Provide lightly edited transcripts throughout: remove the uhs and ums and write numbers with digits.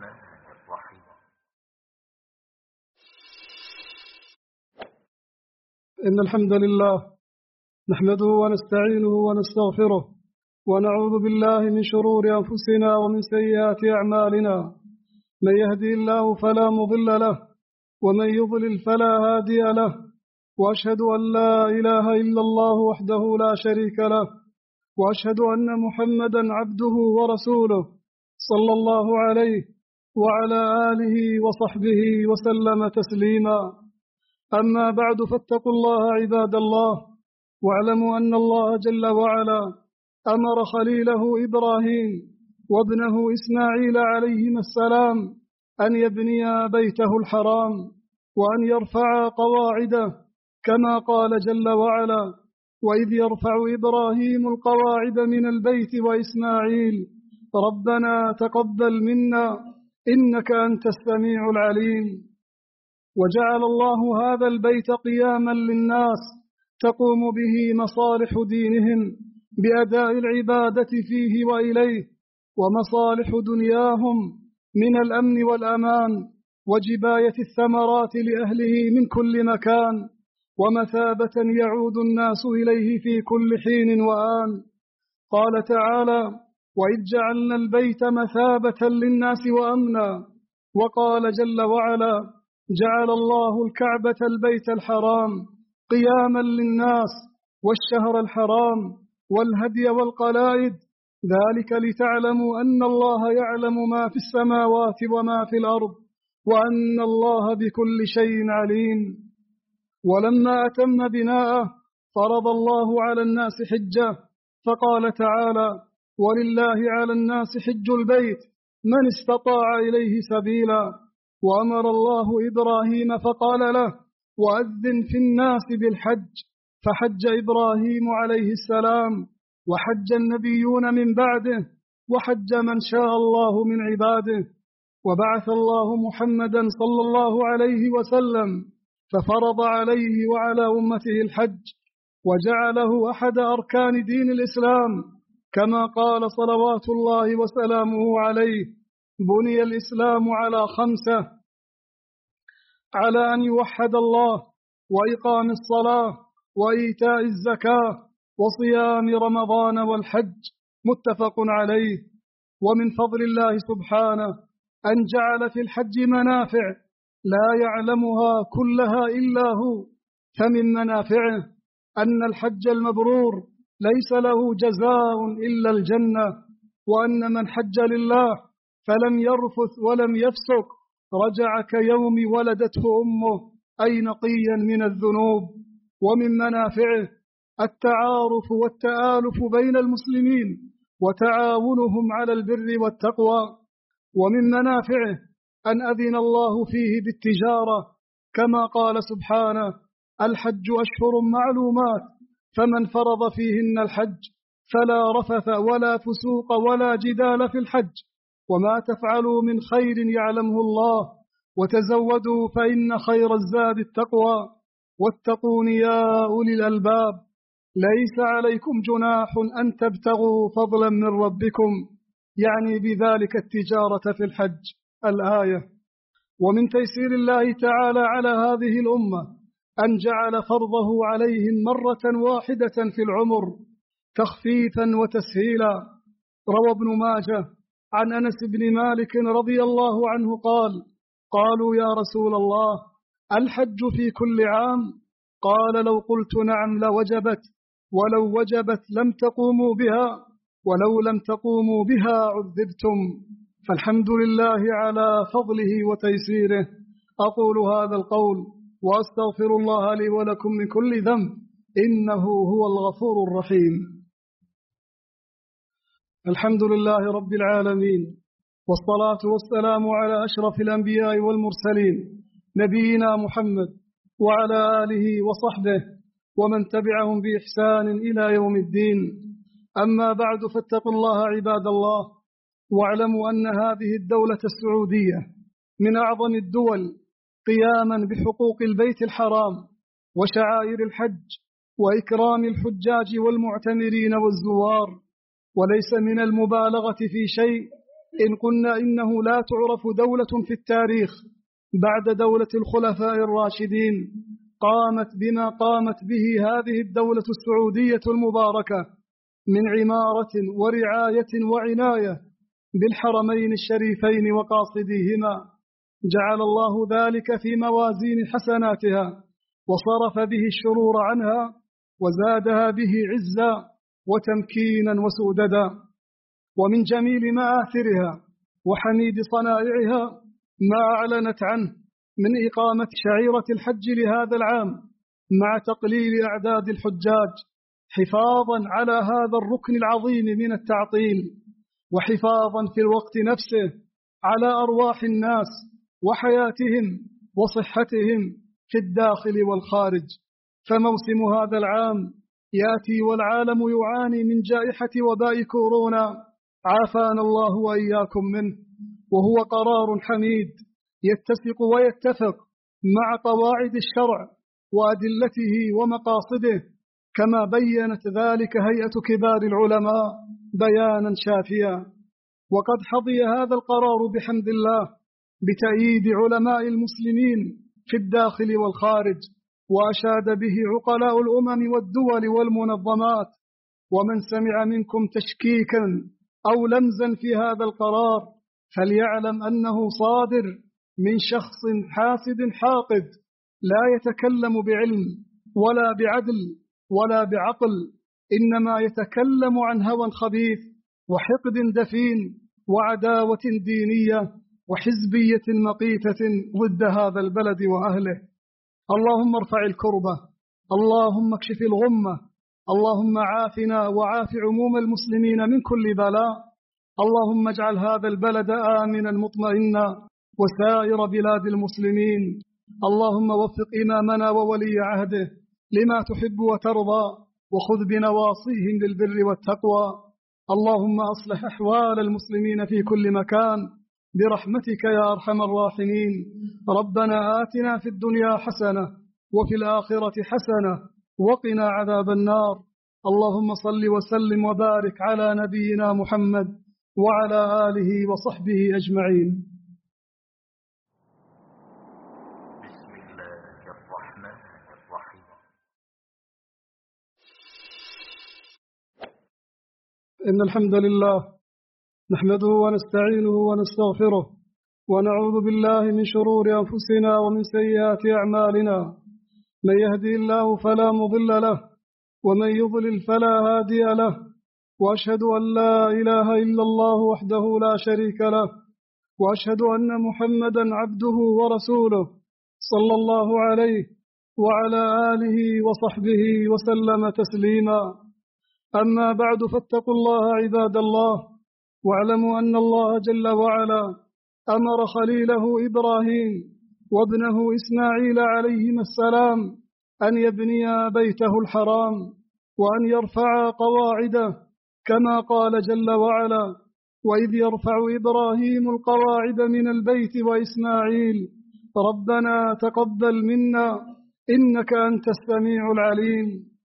المنهج الرحيم. إن الحمد لله نحمده ونستعينه ونستغفره ونعوذ بالله من شرور أنفسنا ومن سيئات أعمالنا. من يهدي الله فلا مضل له ومن يضلل فلا هادي له، وأشهد أن لا إله إلا الله وحده لا شريك له، وأشهد أن محمدا عبده ورسوله صلى الله عليه وعلى آله وصحبه وسلم تسليما. أما بعد، فاتقوا الله عباد الله، واعلموا أن الله جل وعلا أمر خليله إبراهيم وابنه إسماعيل عليهما السلام أن يبنيا بيته الحرام وأن يرفعا قواعده، كما قال جل وعلا: وإذ يرفع إبراهيم القواعد من البيت وإسماعيل ربنا تقبل منا إنك أنت السميع العليم. وجعل الله هذا البيت قياما للناس تقوم به مصالح دينهم بأداء العبادة فيه وإليه، ومصالح دنياهم من الأمن والأمان وجباية الثمرات لأهله من كل مكان، ومثابة يعود الناس إليه في كل حين وآن. قال تعالى: وإذ جعلنا البيت مثابة للناس وأمنا. وقال جل وعلا: جعل الله الكعبة البيت الحرام قياما للناس والشهر الحرام والهدي والقلائد، ذلك لتعلموا أن الله يعلم ما في السماوات وما في الأرض وأن الله بكل شيء عليم. ولما أتم بناءه فرض الله على الناس حجه، فقال تعالى: ولله على الناس حج البيت من استطاع إليه سبيلا. وأمر الله إبراهيم فقال له: وأذن في الناس بالحج، فحج إبراهيم عليه السلام وحج النبيون من بعده وحج من شاء الله من عباده. وبعث الله محمدا صلى الله عليه وسلم ففرض عليه وعلى أمته الحج، وجعله أحد أركان دين الإسلام، كما قال صلوات الله وسلامه عليه: بني الإسلام على 5: على أن يوحد الله، وإقام الصلاة، وإيتاء الزكاة، وصيام رمضان والحج، متفق عليه. ومن فضل الله سبحانه أن جعل في الحج منافع لا يعلمها كلها إلا هو. فمن منافعه أن الحج المبرور ليس له جزاء إلا الجنة، وأن من حج لله فلم يرفث ولم يفسق رجع كيوم ولدته أمه، أي نقيا من الذنوب. ومن منافعه التعارف والتآلف بين المسلمين وتعاونهم على البر والتقوى. ومن منافعه أن أذن الله فيه بالتجارة، كما قال سبحانه: الحج أشهر معلومات، فمن فرض فيهن الحج فلا رفث ولا فسوق ولا جدال في الحج، وما تفعلوا من خير يعلمه الله، وتزودوا فإن خير الزاد التقوى، واتقون يا أولي الألباب. ليس عليكم جناح أن تبتغوا فضلا من ربكم، يعني بذلك التجارة في الحج، الآية. ومن تيسير الله تعالى على هذه الأمة أن جعل فرضه عليهم مرة واحدة في العمر تخفيفا وتسهيلا. روى ابن ماجه عن أنس بن مالك رضي الله عنه قال: قالوا يا رسول الله الحج في كل عام؟ قال: لو قلت نعم لوجبت، ولو وجبت لم تقوموا بها، ولو لم تقوموا بها عذبتم. فالحمد لله على فضله وتيسيره. أقول هذا القول وأستغفر الله لي ولكم من كل ذنب، إنه هو الغفور الرحيم. الحمد لله رب العالمين، والصلاة والسلام على أشرف الأنبياء والمرسلين، نبينا محمد وعلى آله وصحبه ومن تبعهم بإحسان إلى يوم الدين. أما بعد، فاتقوا الله عباد الله، واعلموا أن هذه الدولة السعودية من أعظم الدول قياما بحقوق البيت الحرام وشعائر الحج وإكرام الحجاج والمعتمرين والزوار. وليس من المبالغة في شيء إن قلنا إنه لا تعرف دولة في التاريخ بعد دولة الخلفاء الراشدين قامت بما قامت به هذه الدولة السعودية المباركة من عمارة ورعاية وعناية بالحرمين الشريفين وقاصديهما، جعل الله ذلك في موازين حسناتها وصرف به الشرور عنها وزادها به عزا وتمكينا وسؤددا. ومن جميل مآثرها وحميد صنائعها ما أعلنت عنه من إقامة شعيرة الحج لهذا العام مع تقليل أعداد الحجاج، حفاظا على هذا الركن العظيم من التعطيل، وحفاظا في الوقت نفسه على أرواح الناس وحياتهم وصحتهم في الداخل والخارج. فموسم هذا العام يأتي والعالم يعاني من جائحة وباء كورونا، عافانا الله وإياكم منه، وهو قرار حميد يتسق ويتفق مع قواعد الشرع وأدلته ومقاصده، كما بيّنت ذلك هيئة كبار العلماء بيانا شافيا. وقد حظي هذا القرار بحمد الله بتأييد علماء المسلمين في الداخل والخارج، وأشاد به عقلاء الأمم والدول والمنظمات. ومن سمع منكم تشكيكا أو لمزا في هذا القرار فليعلم أنه صادر من شخص حاسد حاقد لا يتكلم بعلم ولا بعدل ولا بعقل، إنما يتكلم عن هوى خبيث وحقد دفين وعداوة دينية وحزبية مقيتة ضد هذا البلد وأهله. اللهم ارفع الكربة، اللهم اكشف الغمة، اللهم عافنا وعاف عموم المسلمين من كل بلاء. اللهم اجعل هذا البلد آمنا مطمئنا وسائر بلاد المسلمين. اللهم وفق إمامنا وولي عهده لما تحب وترضى، وخذ بنواصيهم للبر والتقوى. اللهم أصلح أحوال المسلمين في كل مكان برحمتك يا أرحم الراحمين. ربنا آتنا في الدنيا حسنة وفي الآخرة حسنة وقنا عذاب النار. اللهم صل وسلم وبارك على نبينا محمد وعلى آله وصحبه أجمعين. بسم الله الرحمن الرحيم. إن الحمد لله نحمده ونستعينه ونستغفره ونعوذ بالله من شرور أنفسنا ومن سيئات أعمالنا، من يهدي الله فلا مضل له ومن يضلل فلا هادي له، وأشهد أن لا إله إلا الله وحده لا شريك له، وأشهد أن محمدا عبده ورسوله صلى الله عليه وعلى آله وصحبه وسلم تسليما. أما بعد، فاتقوا الله عباد الله، واعلموا أن الله جل وعلا أمر خليله إبراهيم وابنه إسماعيل عليهما السلام أن يبنيا بيته الحرام وأن يرفعا قواعده، كما قال جل وعلا: وإذ يرفع إبراهيم القواعد من البيت وإسماعيل ربنا تقبل منا إنك أنت السميع العليم.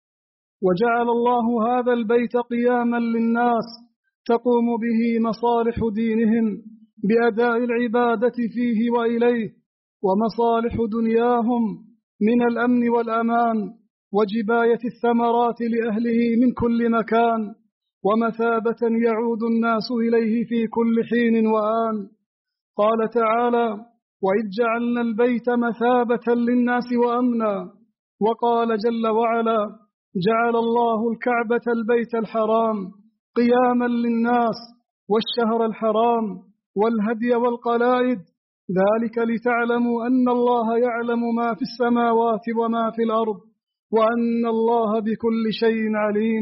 وجعل الله هذا البيت قياما للناس تقوم به مصالح دينهم بأداء العبادة فيه وإليه، ومصالح دنياهم من الأمن والأمان وجباية الثمرات لأهله من كل مكان، ومثابة يعود الناس إليه في كل حين وآن. قال تعالى: وإذ جعلنا البيت مثابة للناس وأمنا. وقال جل وعلا: جعل الله الكعبة البيت الحرام قياما للناس والشهر الحرام والهدي والقلائد، ذلك لتعلموا أن الله يعلم ما في السماوات وما في الأرض وأن الله بكل شيء عليم.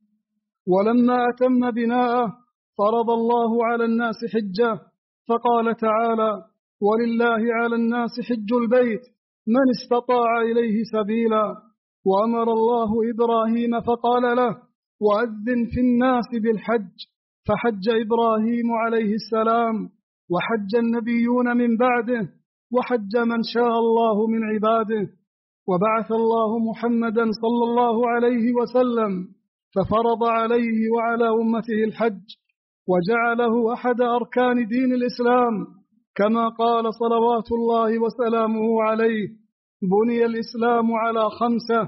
ولما أتم بناءه فرض الله على الناس حجه، فقال تعالى: ولله على الناس حج البيت من استطاع إليه سبيلا. وأمر الله إبراهيم فقال له: وأذن في الناس بالحج، فحج إبراهيم عليه السلام وحج النبيون من بعده وحج من شاء الله من عباده. وبعث الله محمدا صلى الله عليه وسلم ففرض عليه وعلى أمته الحج، وجعله أحد أركان دين الإسلام، كما قال صلوات الله وسلامه عليه: بني الإسلام على 5: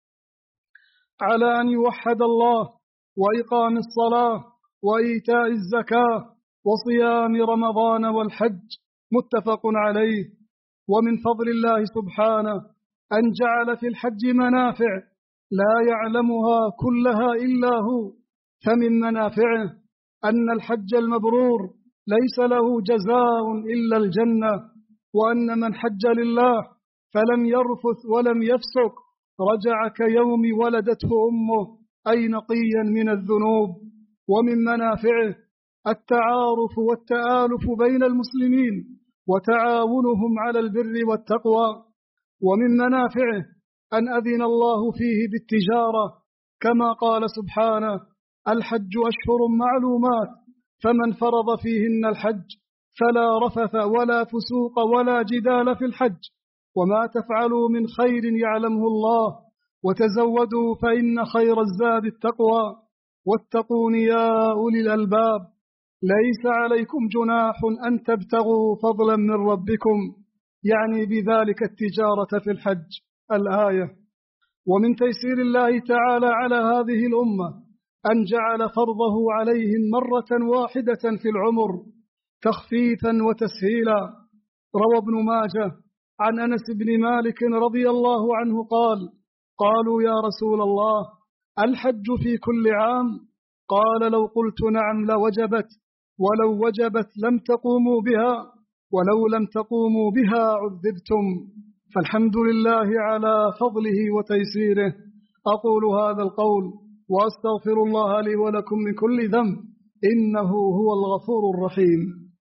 على أن يوحد الله، وإقام الصلاة، وإيتاء الزكاة، وصيام رمضان والحج. متفق عليه. ومن فضل الله سبحانه أن جعل في الحج منافع لا يعلمها كلها إلا هو. فمن منافعه أن الحج المبرور ليس له جزاء إلا الجنة، وأن من حج لله فلم يرفث ولم يفسق رجع كيوم ولدته أمه، أي نقيا من الذنوب. ومن منافعه التعارف والتآلف بين المسلمين وتعاونهم على البر والتقوى. ومن منافعه أن أذن الله فيه بالتجارة، كما قال سبحانه: الحج أشهر معلومات، فمن فرض فيهن الحج فلا رفث ولا فسوق ولا جدال في الحج، وما تفعلوا من خير يعلمه الله، وتزودوا فإن خير الزاد التقوى، واتقون يا أولي الألباب، ليس عليكم جناح أن تبتغوا فضلا من ربكم، يعني بذلك التجارة في الحج. الآية. ومن تيسير الله تعالى على هذه الأمة أن جعل فرضه عليهم مرة واحدة في العمر تخفيفا وتسهيلا. روى ابن ماجه عن أنس بن مالك رضي الله عنه قال: قالوا يا رسول الله، الحج في كل عام؟ قال: لو قلت نعم لوجبت، ولو وجبت لم تقوموا بها، ولو لم تقوموا بها عذبتم. فالحمد لله على فضله وتيسيره. أقول هذا القول وأستغفر الله لي ولكم من كل ذنب، إنه هو الغفور الرحيم.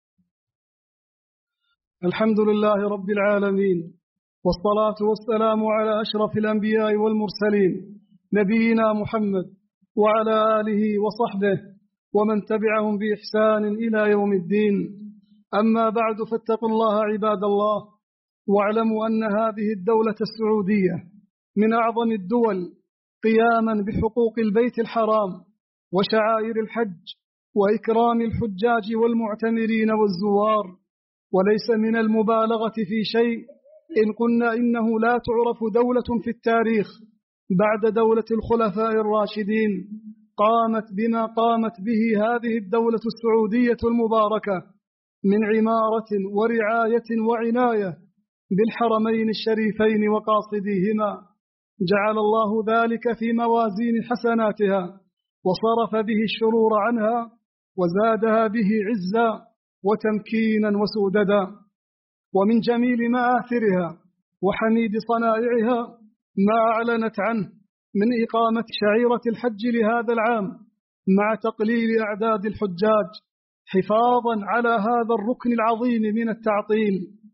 الحمد لله رب العالمين، والصلاة والسلام على أشرف الأنبياء والمرسلين، نبينا محمد وعلى آله وصحبه ومن تبعهم بإحسان إلى يوم الدين. أما بعد، فاتقوا الله عباد الله، واعلموا أن هذه الدولة السعودية من أعظم الدول قياما بحقوق البيت الحرام وشعائر الحج وإكرام الحجاج والمعتمرين والزوار. وليس من المبالغة في شيء إن قلنا إنه لا تعرف دولة في التاريخ بعد دولة الخلفاء الراشدين قامت بما قامت به هذه الدولة السعودية المباركة من عمارة ورعاية وعناية بالحرمين الشريفين وقاصديهما. جعل الله ذلك في موازين حسناتها، وصرف به الشرور عنها، وزادها به عزا وتمكينا وسوددا. ومن جميل مآثرها وحميد صنائعها ما أعلنت عنه من إقامة شعيرة الحج لهذا العام مع تقليل أعداد الحجاج، حفاظا على هذا الركن العظيم من التعطيل،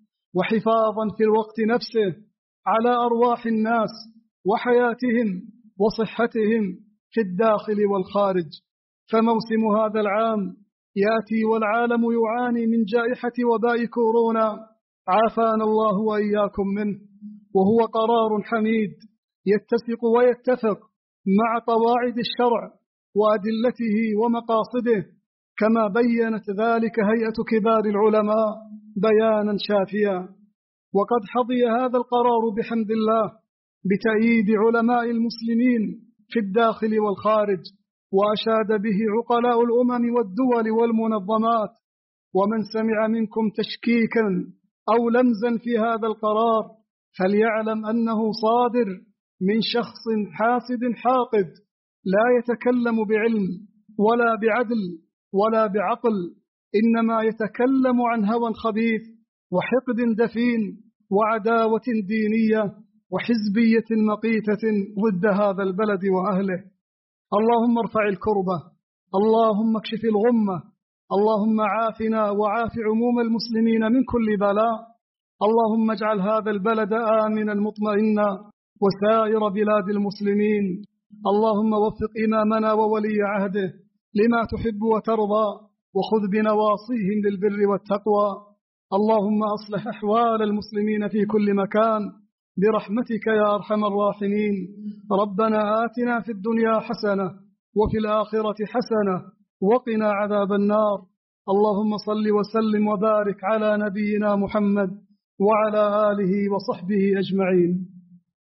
وحفاظا في الوقت نفسه على أرواح الناس وحياتهم وصحتهم في الداخل والخارج. فموسم هذا العام يأتي والعالم يعاني من جائحة وباء كورونا، عافانا الله وإياكم منه، وهو قرار حميد يتسق ويتفق مع قواعد الشرع وأدلته ومقاصده، كما بيّنت ذلك هيئة كبار العلماء بيانا شافيا. وقد حظي هذا القرار بحمد الله بتأييد علماء المسلمين في الداخل والخارج، وأشاد به عقلاء الأمم والدول والمنظمات. ومن سمع منكم تشكيكا أو لمزا في هذا القرار فليعلم أنه صادر من شخص حاسد حاقد، لا يتكلم بعلم ولا بعدل ولا بعقل، إنما يتكلم عن هوى خبيث وحقد دفين وعداوة دينية وحزبية مقيتة ضد هذا البلد وأهله. اللهم ارفع الكربة، اللهم اكشف الغمة، اللهم عافنا وعاف عموم المسلمين من كل بلاء. اللهم اجعل هذا البلد آمنا مطمئنا وسائر بلاد المسلمين. اللهم وفق إمامنا وولي عهده لما تحب وترضى، وخذ بنواصيهم للبر والتقوى. اللهم أصلح أحوال المسلمين في كل مكان برحمتك يا أرحم الراحمين. ربنا آتنا في الدنيا حسنة وفي الآخرة حسنة وقنا عذاب النار. اللهم صل وسلم وبارك على نبينا محمد وعلى آله وصحبه أجمعين.